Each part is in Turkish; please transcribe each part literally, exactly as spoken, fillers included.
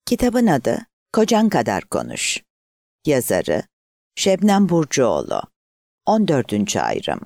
Kitabın adı Kocan Kadar Konuş. Yazarı Şebnem Burcuoğlu. on dördüncü ayrım.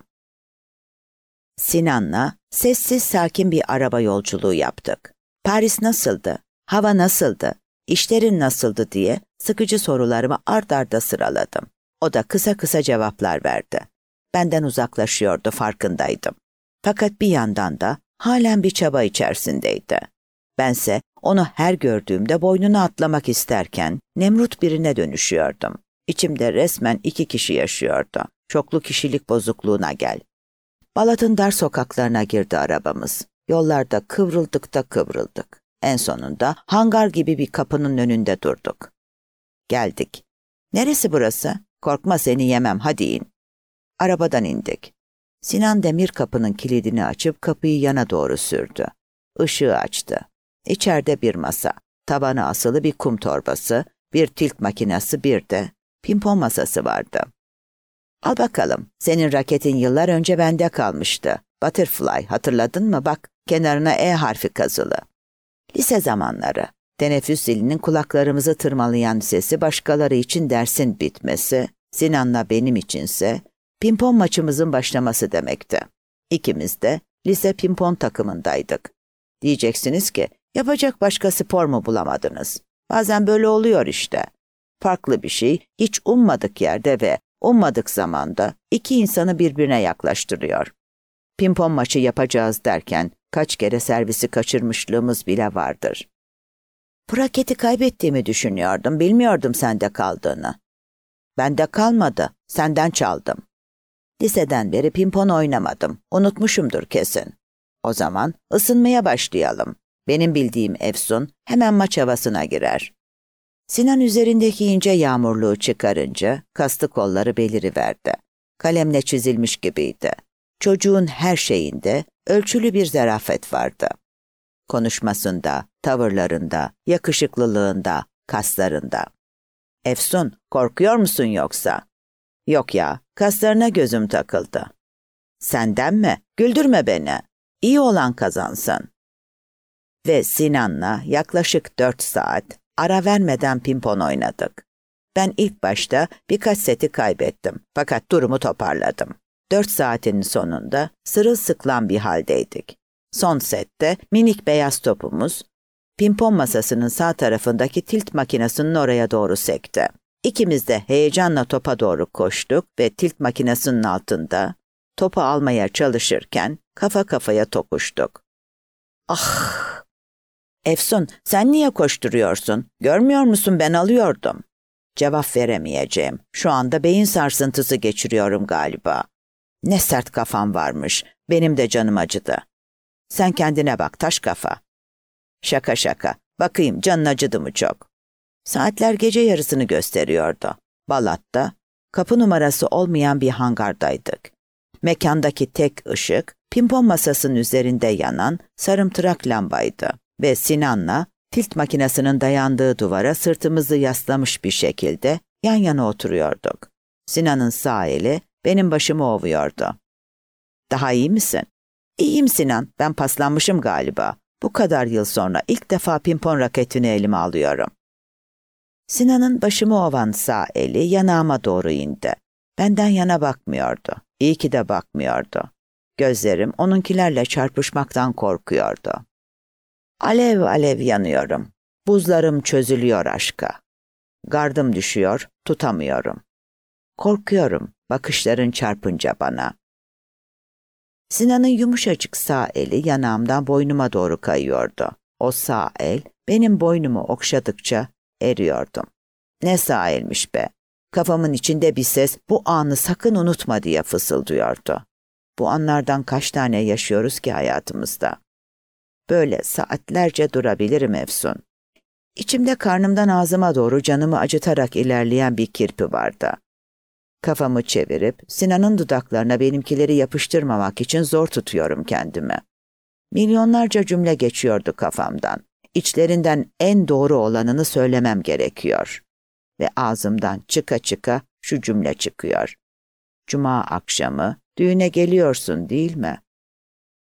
Sinan'la sessiz sakin bir araba yolculuğu yaptık. Paris nasıldı? Hava nasıldı? İşlerin nasıldı diye sıkıcı sorularımı ard arda sıraladım. O da kısa kısa cevaplar verdi. Benden uzaklaşıyordu, farkındaydım. Fakat bir yandan da halen bir çaba içerisindeydi. Bense onu her gördüğümde boynuna atlamak isterken Nemrut birine dönüşüyordum. İçimde resmen iki kişi yaşıyordu. Çoklu kişilik bozukluğuna gel. Balat'ın dar sokaklarına girdi arabamız. Yollarda kıvrıldık da kıvrıldık. En sonunda hangar gibi bir kapının önünde durduk. Geldik. Neresi burası? Korkma, seni yemem, hadi in. Arabadan indik. Sinan demir kapının kilidini açıp kapıyı yana doğru sürdü. Işığı açtı. İçeride bir masa, tabana asılı bir kum torbası, bir tilt makinesi, bir de pimpon masası vardı. Al bakalım, senin raketin yıllar önce bende kalmıştı. Butterfly, hatırladın mı? Bak, kenarına E harfi kazılı. Lise zamanları, teneffüs zilinin kulaklarımızı tırmalayan sesi başkaları için dersin bitmesi, Sinan'la benim içinse pimpon maçımızın başlaması demekti. İkimiz de lise pimpon takımındaydık. Diyeceksiniz ki, yapacak başka spor mu bulamadınız? Bazen böyle oluyor işte. Farklı bir şey, hiç ummadık yerde ve ummadık zamanda iki insanı birbirine yaklaştırıyor. Pimpon maçı yapacağız derken kaç kere servisi kaçırmışlığımız bile vardır. Bu raketi kaybettiğimi düşünüyordum, bilmiyordum sende kaldığını. Bende kalmadı, senden çaldım. Liseden beri pimpon oynamadım, unutmuşumdur kesin. O zaman ısınmaya başlayalım. Benim bildiğim Efsun hemen maç havasına girer. Sinan üzerindeki ince yağmurluğu çıkarınca kastı kolları beliriverdi. Kalemle çizilmiş gibiydi. Çocuğun her şeyinde ölçülü bir zarafet vardı. Konuşmasında, tavırlarında, yakışıklılığında, kaslarında. Efsun, korkuyor musun yoksa? Yok ya, kaslarına gözüm takıldı. Senden mi? Güldürme beni. İyi olan kazansın. Ve Sinan'la yaklaşık dört saat ara vermeden pimpon oynadık. Ben ilk başta birkaç seti kaybettim fakat durumu toparladım. Dört saatin sonunda sırılsıklam bir haldeydik. Son sette minik beyaz topumuz pimpon masasının sağ tarafındaki tilt makinesinin oraya doğru sekti. İkimiz de heyecanla topa doğru koştuk ve tilt makinesinin altında topu almaya çalışırken kafa kafaya tokuştuk. Ah! Efsun, sen niye koşturuyorsun? Görmüyor musun, ben alıyordum. Cevap veremeyeceğim. Şu anda beyin sarsıntısı geçiriyorum galiba. Ne sert kafam varmış. Benim de canım acıdı. Sen kendine bak, taş kafa. Şaka şaka. Bakayım, canın acıdı mı çok? Saatler gece yarısını gösteriyordu. Balat'ta kapı numarası olmayan bir hangardaydık. Mekandaki tek ışık pimpon masasının üzerinde yanan sarımtırak lambaydı ve Sinan'la tilt makinesinin dayandığı duvara sırtımızı yaslamış bir şekilde yan yana oturuyorduk. Sinan'ın sağ eli benim başımı ovuyordu. Daha iyi misin? İyiyim Sinan, ben paslanmışım galiba. Bu kadar yıl sonra ilk defa pimpon raketini elime alıyorum. Sinan'ın başımı ovan sağ eli yanağıma doğru indi. Benden yana bakmıyordu. İyi ki de bakmıyordu. Gözlerim onunkilerle çarpışmaktan korkuyordu. Alev alev yanıyorum. Buzlarım çözülüyor aşka. Gardım düşüyor, tutamıyorum. Korkuyorum bakışların çarpınca bana. Sinan'ın yumuşacık sağ eli yanağımdan boynuma doğru kayıyordu. O sağ el benim boynumu okşadıkça eriyordum. Ne sağ elmiş be. Kafamın içinde bir ses bu anı sakın unutma diye fısıldıyordu. Bu anlardan kaç tane yaşıyoruz ki hayatımızda? Böyle saatlerce durabilirim Efsun. İçimde karnımdan ağzıma doğru canımı acıtarak ilerleyen bir kirpi vardı. Kafamı çevirip Sinan'ın dudaklarına benimkileri yapıştırmamak için zor tutuyorum kendimi. Milyonlarca cümle geçiyordu kafamdan. İçlerinden en doğru olanını söylemem gerekiyor. Ve ağzımdan çıka çıka şu cümle çıkıyor. Cuma akşamı düğüne geliyorsun değil mi?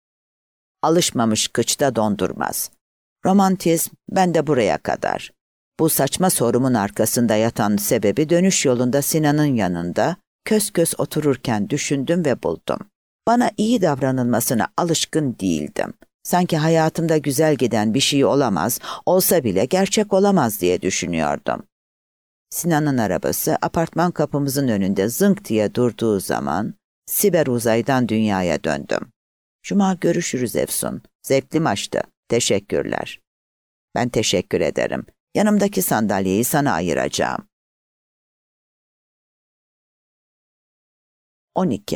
Alışmamış kıçta dondurmaz. Romantizm bende buraya kadar. Bu saçma sorumun arkasında yatan sebebi dönüş yolunda Sinan'ın yanında kös kös otururken düşündüm ve buldum. Bana iyi davranılmasına alışkın değildim. Sanki hayatımda güzel giden bir şey olamaz, olsa bile gerçek olamaz diye düşünüyordum. Sinan'ın arabası apartman kapımızın önünde zınk diye durduğu zaman siber uzaydan dünyaya döndüm. Cuma görüşürüz Efsun. Zevkli maçtı. Teşekkürler. Ben teşekkür ederim. Yanımdaki sandalyeyi sana ayıracağım. on iki.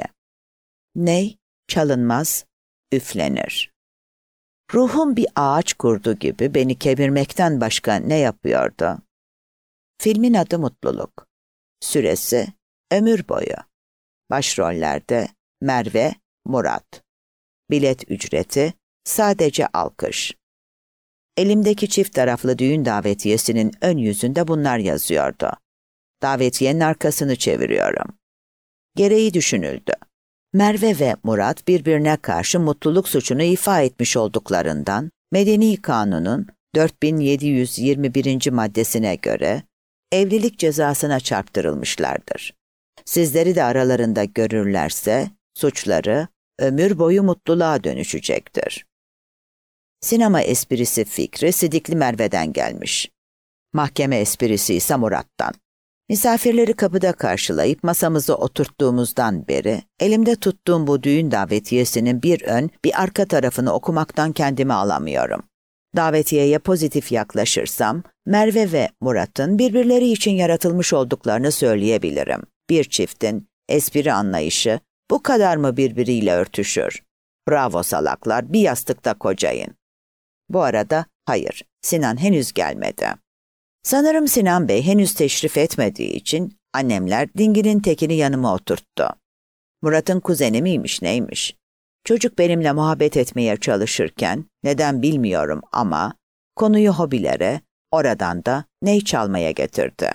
Ney çalınmaz, üflenir. Ruhum bir ağaç kurdu gibi beni kemirmekten başka ne yapıyordu? Filmin adı Mutluluk. Süresi ömür boyu. Başrollerde Merve, Murat. Bilet ücreti sadece alkış. Elimdeki çift taraflı düğün davetiyesinin ön yüzünde bunlar yazıyordu. Davetiyenin arkasını çeviriyorum. Gereği düşünüldü. Merve ve Murat birbirine karşı mutluluk suçunu ifa etmiş olduklarından Medeni Kanun'un dört bin yedi yüz yirmi birinci maddesine göre evlilik cezasına çarptırılmışlardır. Sizleri de aralarında görürlerse suçları ömür boyu mutluluğa dönüşecektir. Sinema esprisi fikri Sidikli Merve'den gelmiş. Mahkeme esprisi ise Murat'tan. Misafirleri kapıda karşılayıp masamıza oturttuğumuzdan beri elimde tuttuğum bu düğün davetiyesinin bir ön bir arka tarafını okumaktan kendimi alamıyorum. Davetiyeye pozitif yaklaşırsam Merve ve Murat'ın birbirleri için yaratılmış olduklarını söyleyebilirim. Bir çiftin espri anlayışı bu kadar mı birbiriyle örtüşür? Bravo salaklar, bir yastıkta kocayın. Bu arada hayır, Sinan henüz gelmedi. Sanırım Sinan Bey henüz teşrif etmediği için annemler dinginin tekini yanıma oturttu. Murat'ın kuzeni miymiş neymiş? Çocuk benimle muhabbet etmeye çalışırken neden bilmiyorum ama konuyu hobilere, oradan da ney çalmaya getirdi.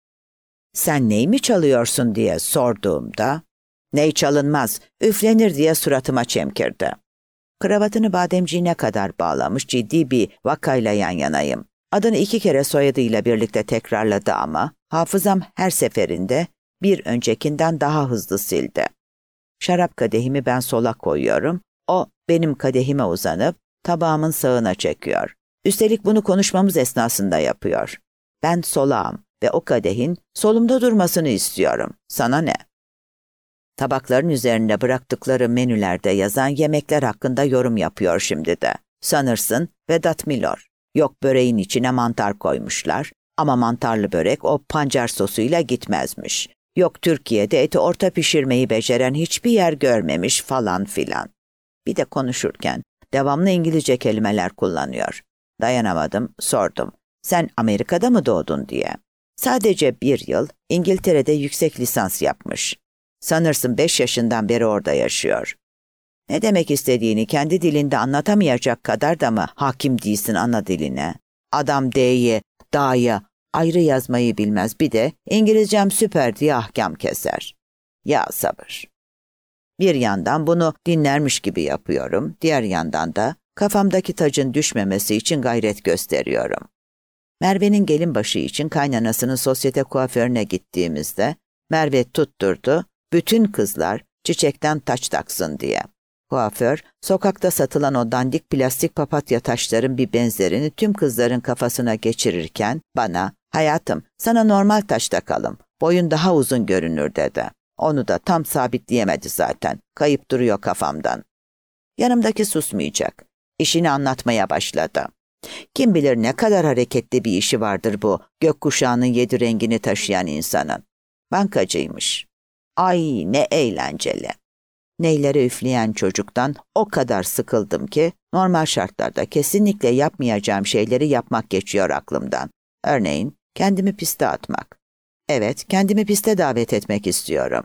Sen ney mi çalıyorsun diye sorduğumda ney çalınmaz, üflenir diye suratıma çemkirdi. Kravatını bademciğine kadar bağlamış ciddi bir vakayla yan yanayım. Adını iki kere soyadıyla birlikte tekrarladı ama hafızam her seferinde bir öncekinden daha hızlı sildi. Şarap kadehimi ben sola koyuyorum, o benim kadehime uzanıp tabağımın sağına çekiyor. Üstelik bunu konuşmamız esnasında yapıyor. Ben solağım ve o kadehin solumda durmasını istiyorum. Sana ne? Tabakların üzerinde bıraktıkları menülerde yazan yemekler hakkında yorum yapıyor şimdi de. Sanırsın Vedat Milor. Yok böreğin içine mantar koymuşlar ama mantarlı börek o pancar sosuyla gitmezmiş. Yok Türkiye'de eti orta pişirmeyi beceren hiçbir yer görmemiş falan filan. Bir de konuşurken devamlı İngilizce kelimeler kullanıyor. Dayanamadım, sordum. Sen Amerika'da mı doğdun diye. Sadece bir yıl İngiltere'de yüksek lisans yapmış. Sanırsın beş yaşından beri orada yaşıyor. Ne demek istediğini kendi dilinde anlatamayacak kadar da mı hakim değilsin ana diline? Adam D'yi, da'yı ayrı yazmayı bilmez, bir de İngilizcem süper diye ahkam keser. Ya sabır. Bir yandan bunu dinlermiş gibi yapıyorum, diğer yandan da kafamdaki tacın düşmemesi için gayret gösteriyorum. Merve'nin gelin başı için kaynanasının sosyete kuaförüne gittiğimizde Merve tutturdu, bütün kızlar çiçekten taç taksın diye. Kuaför, sokakta satılan o dandik plastik papatya taşların bir benzerini tüm kızların kafasına geçirirken bana, hayatım sana normal taş takalım, boyun daha uzun görünür dedi. Onu da tam sabitleyemedi zaten, kayıp duruyor kafamdan. Yanımdaki susmayacak, işini anlatmaya başladı. Kim bilir ne kadar hareketli bir işi vardır bu gökkuşağının yedi rengini taşıyan insanın. Bankacıymış. Ay ne eğlenceli. Neylere üfleyen çocuktan o kadar sıkıldım ki normal şartlarda kesinlikle yapmayacağım şeyleri yapmak geçiyor aklımdan. Örneğin kendimi piste atmak. Evet, kendimi piste davet etmek istiyorum.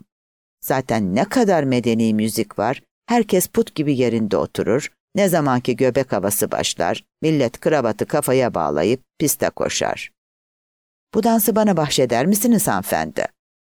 Zaten ne kadar medeni müzik var, herkes put gibi yerinde oturur, ne zamanki göbek havası başlar, millet kravatı kafaya bağlayıp piste koşar. Bu dansı bana bahşeder misiniz hanımefendi?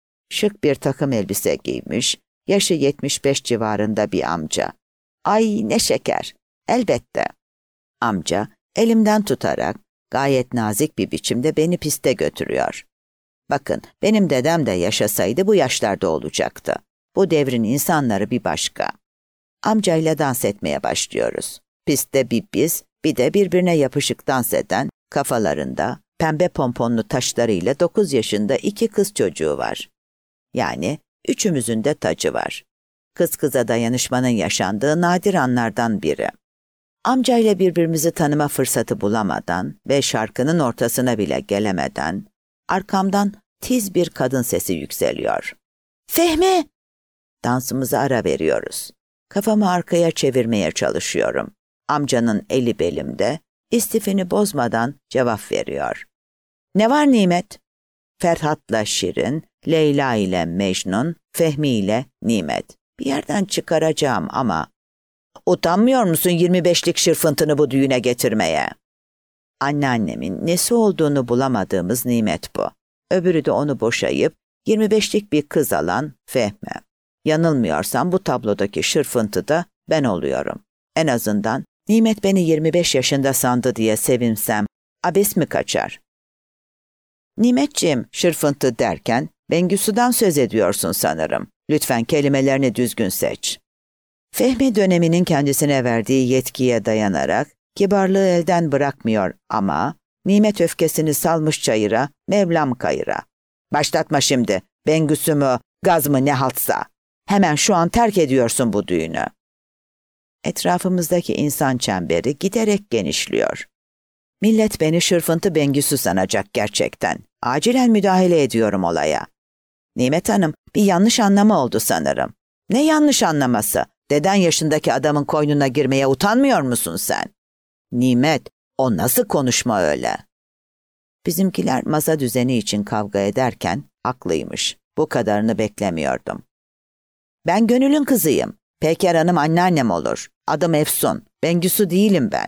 Şık bir takım elbise giymiş, yaşı yetmiş beş civarında bir amca. Ay ne şeker, elbette. Amca elimden tutarak Gayet nazik bir biçimde beni piste götürüyor. Bakın, benim dedem de yaşasaydı bu yaşlarda olacaktı. Bu devrin insanları bir başka. Amcayla dans etmeye başlıyoruz. Pistte bir biz, bir de birbirine yapışık dans eden, kafalarında pembe pomponlu taşlarıyla dokuz yaşında iki kız çocuğu var. Yani üçümüzün de tacı var. Kız kıza dayanışmanın yaşandığı nadir anlardan biri. Amcayla birbirimizi tanıma fırsatı bulamadan ve şarkının ortasına bile gelemeden, arkamdan tiz bir kadın sesi yükseliyor. "Fehmi!" Dansımıza ara veriyoruz. Kafamı arkaya çevirmeye çalışıyorum. Amcanın eli belimde, istifini bozmadan cevap veriyor. "Ne var Nimet?" Ferhat'la Şirin, Leyla ile Mecnun, Fehmi ile Nimet. Bir yerden çıkaracağım ama... "Utanmıyor musun yirmi beşlik şırfıntını bu düğüne getirmeye?" Anneannemin nesi olduğunu bulamadığımız Nimet bu. Öbürü de onu boşayıp yirmi beşlik bir kız alan Fehmi. Yanılmıyorsam bu tablodaki şırfıntı da ben oluyorum. En azından Nimet beni yirmi beş yaşında sandı diye sevinsem abes mi kaçar? "Nimetciğim," şırfıntı derken Bengüsü'den söz ediyorsun sanırım. Lütfen kelimelerini düzgün seç. Fehmi döneminin kendisine verdiği yetkiye dayanarak kibarlığı elden bırakmıyor ama Nimet öfkesini salmış çayıra, Mevlam kayıra. "Başlatma şimdi, Bengüsü mü, gaz mı ne haltsa. Hemen şu an terk ediyorsun bu düğünü." Etrafımızdaki insan çemberi giderek genişliyor. Millet beni şırfıntı Bengüsü sanacak gerçekten. Acilen müdahale ediyorum olaya. "Nimet Hanım, bir yanlış anlama oldu sanırım." "Ne yanlış anlaması? Deden yaşındaki adamın koynuna girmeye utanmıyor musun sen?" "Nimet, o nasıl konuşma öyle?" Bizimkiler masa düzeni için kavga ederken haklıymış. Bu kadarını beklemiyordum. "Ben Gönül'ün kızıyım. Peker Hanım anneannem olur. Adım Efsun. Bengüsü değilim ben."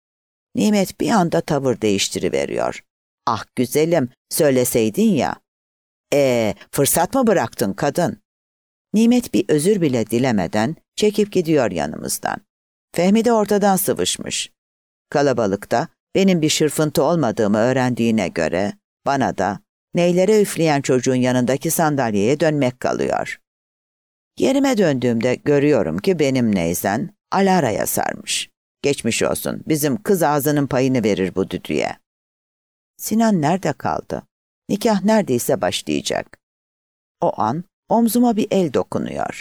Nimet bir anda tavır değiştiriveriyor. "Ah güzelim, söyleseydin ya." "Ee, fırsat mı bıraktın kadın?" Nimet bir özür bile dilemeden çekip gidiyor yanımızdan. Fehmi de ortadan sıvışmış. Kalabalıkta benim bir şırfıntı olmadığımı öğrendiğine göre bana da neylere üfleyen çocuğun yanındaki sandalyeye dönmek kalıyor. Yerime döndüğümde görüyorum ki benim neyzen Alara'ya sarmış. Geçmiş olsun, bizim kız ağzının payını verir bu düdüğe. Sinan nerede kaldı? Nikah neredeyse başlayacak. O an omzuma bir el dokunuyor.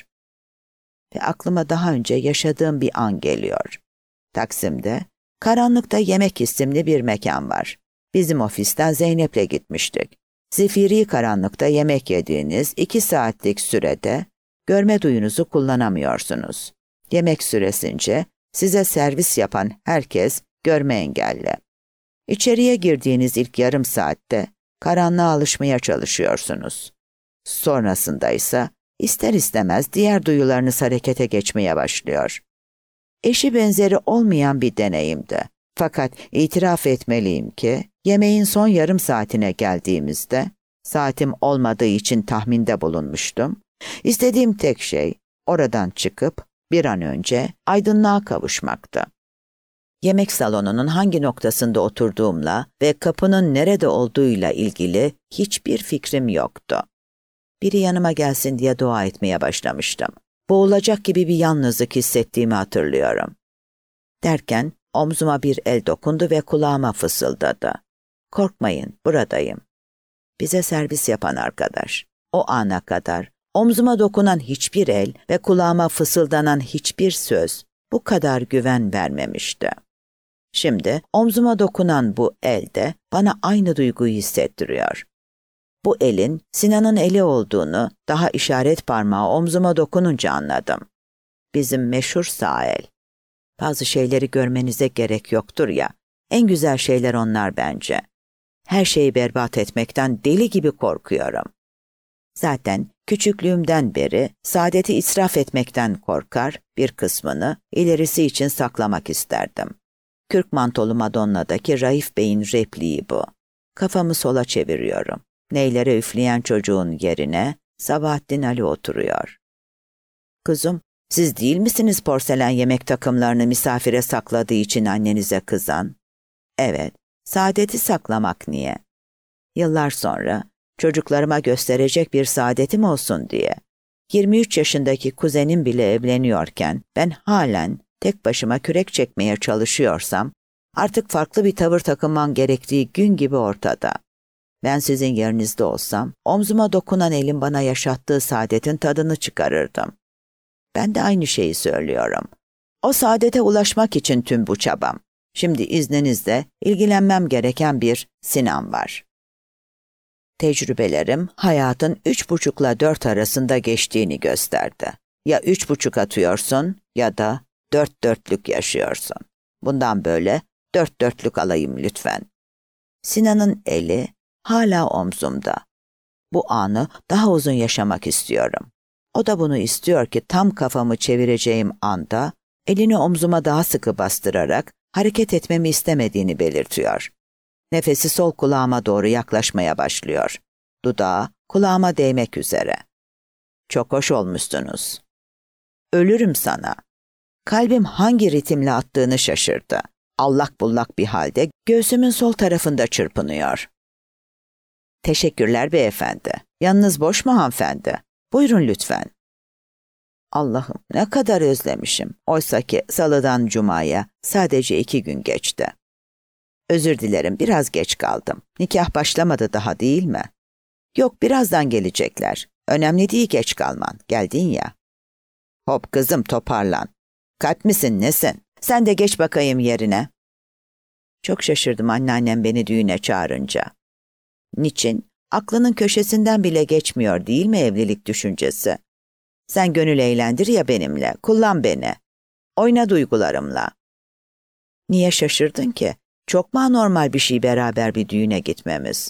Ve aklıma daha önce yaşadığım bir an geliyor. Taksim'de, karanlıkta yemek isimli bir mekan var. Bizim ofisten Zeynep'le gitmiştik. Zifiri karanlıkta yemek yediğiniz iki saatlik sürede görme duyunuzu kullanamıyorsunuz. Yemek süresince size servis yapan herkes görme engelli. İçeriye girdiğiniz ilk yarım saatte karanlığa alışmaya çalışıyorsunuz. Sonrasında ise ister istemez diğer duyularınız harekete geçmeye başlıyor. Eşi benzeri olmayan bir deneyimdi. Fakat itiraf etmeliyim ki yemeğin son yarım saatine geldiğimizde saatim olmadığı için tahminde bulunmuştum. İstediğim tek şey oradan çıkıp bir an önce aydınlığa kavuşmaktı. Yemek salonunun hangi noktasında oturduğumla ve kapının nerede olduğuyla ilgili hiçbir fikrim yoktu. Biri yanıma gelsin diye dua etmeye başlamıştım. Boğulacak gibi bir yalnızlık hissettiğimi hatırlıyorum. Derken omzuma bir el dokundu ve kulağıma fısıldadı. "Korkmayın, buradayım." Bize servis yapan arkadaş. O ana kadar omzuma dokunan hiçbir el ve kulağıma fısıldanan hiçbir söz bu kadar güven vermemişti. Şimdi omzuma dokunan bu el de bana aynı duyguyu hissettiriyor. Bu elin Sinan'ın eli olduğunu daha işaret parmağı omzuma dokununca anladım. Bizim meşhur sağ el. Bazı şeyleri görmenize gerek yoktur ya, en güzel şeyler onlar bence. Her şeyi berbat etmekten deli gibi korkuyorum. Zaten küçüklüğümden beri saadeti israf etmekten korkar, bir kısmını ilerisi için saklamak isterdim. Kürk mantolu Madonna'daki Raif Bey'in repliği bu. Kafamı sola çeviriyorum. Neylere üfleyen çocuğun yerine Sabahattin Ali oturuyor. "Kızım, siz değil misiniz porselen yemek takımlarını misafire sakladığı için annenize kızan?" "Evet, Saadeti saklamak niye? Yıllar sonra çocuklarıma gösterecek bir saadetim olsun diye. yirmi üç yaşındaki kuzenim bile evleniyorken ben halen tek başıma kürek çekmeye çalışıyorsam artık farklı bir tavır takınman gerektiği gün gibi ortada. Ben sizin yerinizde olsam omzuma dokunan elin bana yaşattığı saadetin tadını çıkarırdım. Ben de aynı şeyi söylüyorum. O saadete ulaşmak için tüm bu çabam. Şimdi izninizle ilgilenmem gereken bir Sinan var. Tecrübelerim hayatın üç buçukla dört arasında geçtiğini gösterdi. Ya üç buçuk atıyorsun ya da dört dörtlük yaşıyorsun. Bundan böyle dört dörtlük alayım lütfen. Sinan'ın eli hala omzumda. Bu anı daha uzun yaşamak istiyorum. O da bunu istiyor ki tam kafamı çevireceğim anda elini omzuma daha sıkı bastırarak hareket etmemi istemediğini belirtiyor. Nefesi sol kulağıma doğru yaklaşmaya başlıyor. Dudağı kulağıma değmek üzere. Çok hoş olmuşsunuz. Ölürüm sana. Kalbim hangi ritimle attığını şaşırdı. Allak bullak bir halde göğsümün sol tarafında çırpınıyor. Teşekkürler beyefendi. Yanınız boş mu hanımefendi? Buyurun lütfen. Allah'ım ne kadar özlemişim. Oysaki salıdan cumaya sadece iki gün geçti. Özür dilerim biraz geç kaldım. Nikah başlamadı daha değil mi? Yok birazdan gelecekler. Önemli değil geç kalman. Geldin ya. Hop kızım toparlan. Kalp misin nesin? Sen de geç bakayım yerine. Çok şaşırdım anneannem beni düğüne çağırınca. Niçin? Aklının köşesinden bile geçmiyor değil mi evlilik düşüncesi? Sen gönül eğlendir ya benimle, kullan beni. Oyna duygularımla. Niye şaşırdın ki? Çok mu anormal bir şey beraber bir düğüne gitmemiz?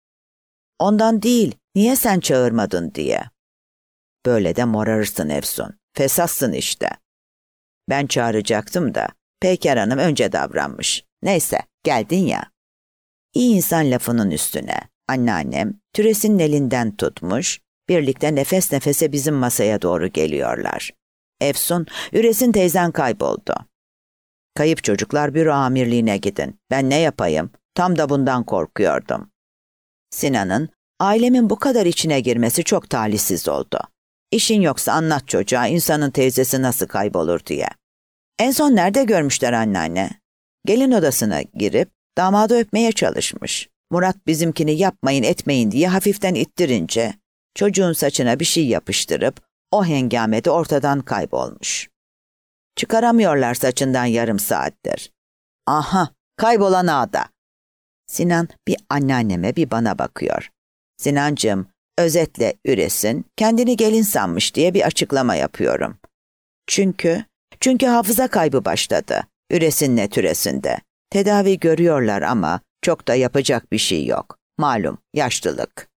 Ondan değil, niye sen çağırmadın diye. Böyle de morarırsın Efsun, fesatsın işte. Ben çağıracaktım da, Peyker Hanım önce davranmış. Neyse, geldin ya. İyi insan lafının üstüne. Anneannem Türes'in elinden tutmuş, birlikte nefes nefese bizim masaya doğru geliyorlar. Efsun, Üres'in teyzen kayboldu. Kayıp çocuklar büro amirliğine gidin. Ben ne yapayım? Tam da bundan korkuyordum. Sinan'ın ailemin bu kadar içine girmesi çok talihsiz oldu. İşin yoksa anlat çocuğa insanın teyzesi nasıl kaybolur diye. En son nerede görmüşler anneanne? Gelin odasına girip damadı öpmeye çalışmış. Murat bizimkini yapmayın etmeyin diye hafiften ittirince çocuğun saçına bir şey yapıştırıp o hengamede ortadan kaybolmuş. Çıkaramıyorlar saçından yarım saattir. Aha, kaybolan ağda. Sinan bir anneanneme bir bana bakıyor. Sinancığım, özetle Üres'in kendini gelin sanmış diye bir açıklama yapıyorum. Çünkü, çünkü hafıza kaybı başladı. Üres'in ne Türes'inde. Tedavi görüyorlar ama çok da yapacak bir şey yok. Malum, yaşlılık.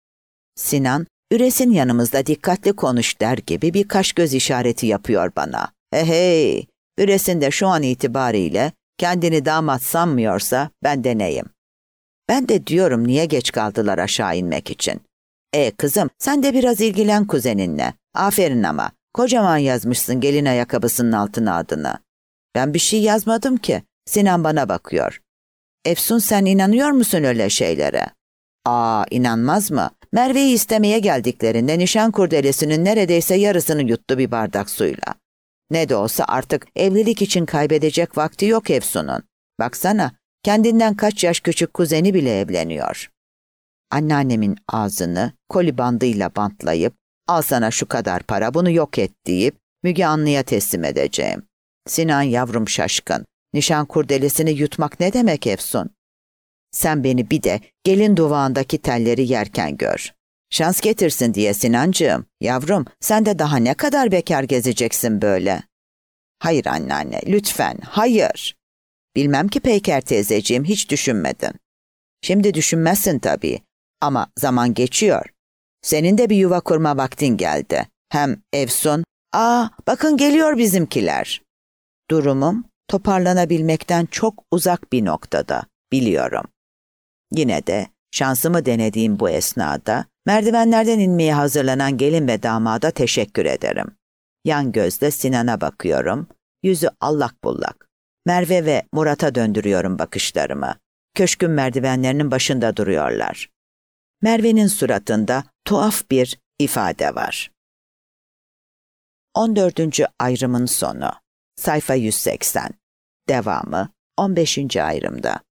Sinan, Üres'in yanımızda dikkatli konuş der gibi bir kaş göz işareti yapıyor bana. Hey hey, Üres'in de şu an itibariyle kendini damat sanmıyorsa ben de neyim? Ben de diyorum niye geç kaldılar aşağı inmek için. E kızım sen de biraz ilgilen kuzeninle. Aferin ama kocaman yazmışsın gelin ayakkabısının altına adını. Ben bir şey yazmadım ki. Sinan bana bakıyor. Efsun sen inanıyor musun öyle şeylere? Aa inanmaz mı? Merve'yi istemeye geldiklerinde nişan kurdelesinin neredeyse yarısını yuttu bir bardak suyla. Ne de olsa artık evlilik için kaybedecek vakti yok Efsun'un. Baksana kendinden kaç yaş küçük kuzeni bile evleniyor. Anneannemin ağzını koli bandıyla bantlayıp al sana şu kadar para bunu yok et deyip Müge Anlı'ya teslim edeceğim. Sinan yavrum şaşkın. Nişan kurdelesini yutmak ne demek Efsun? Sen beni bir de gelin duvağındaki telleri yerken gör. Şans getirsin diye Sinancığım. Yavrum sen de daha ne kadar bekar gezeceksin böyle? Hayır anneanne lütfen hayır. Bilmem ki Peyker teyzeciğim hiç düşünmedin. Şimdi düşünmezsin tabii ama zaman geçiyor. Senin de bir yuva kurma vaktin geldi. Hem Efsun, aa bakın geliyor bizimkiler. Durumum toparlanabilmekten çok uzak bir noktada, biliyorum. Yine de şansımı denediğim bu esnada merdivenlerden inmeye hazırlanan gelin ve damada teşekkür ederim. Yan gözle Sinan'a bakıyorum, yüzü allak bullak. Merve ve Murat'a döndürüyorum bakışlarımı. Köşkün merdivenlerinin başında duruyorlar. Merve'nin suratında tuhaf bir ifade var. on dördüncü ayrımın sonu. Sayfa yüz seksen. Devamı on beşinci ayrımda.